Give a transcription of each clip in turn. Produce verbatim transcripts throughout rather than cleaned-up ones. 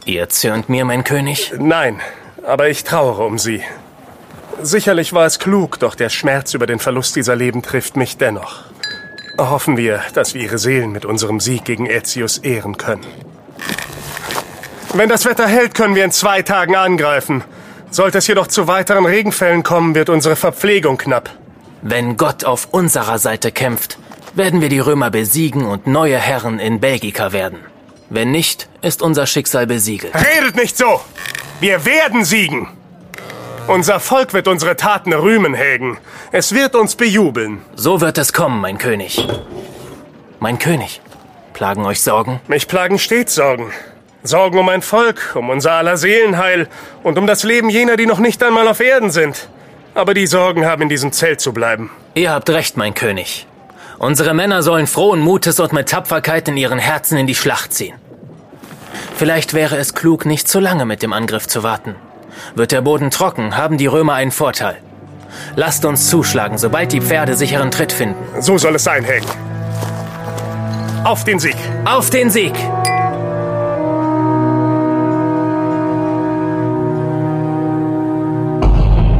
Ihr zürnt mir, mein König? Nein, aber ich trauere um Sie. Sicherlich war es klug, doch der Schmerz über den Verlust dieser Leben trifft mich dennoch. Hoffen wir, dass wir Ihre Seelen mit unserem Sieg gegen Ezio ehren können. Wenn das Wetter hält, können wir in zwei Tagen angreifen. Sollte es jedoch zu weiteren Regenfällen kommen, wird unsere Verpflegung knapp. Wenn Gott auf unserer Seite kämpft, werden wir die Römer besiegen und neue Herren in Belgica werden. Wenn nicht, ist unser Schicksal besiegelt. Redet nicht so! Wir werden siegen! Unser Volk wird unsere Taten rühmen, Helden. Es wird uns bejubeln. So wird es kommen, mein König. Mein König, plagen euch Sorgen? Mich plagen stets Sorgen. Sorgen um mein Volk, um unser aller Seelenheil und um das Leben jener, die noch nicht einmal auf Erden sind. Aber die Sorgen haben in diesem Zelt zu bleiben. Ihr habt recht, mein König. Unsere Männer sollen frohen Mutes und mit Tapferkeit in ihren Herzen in die Schlacht ziehen. Vielleicht wäre es klug, nicht zu lange mit dem Angriff zu warten. Wird der Boden trocken, haben die Römer einen Vorteil. Lasst uns zuschlagen, sobald die Pferde sicheren Tritt finden. So soll es sein, Helden. Auf den Sieg! Auf den Sieg!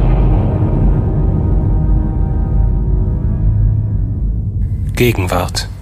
Gegenwart.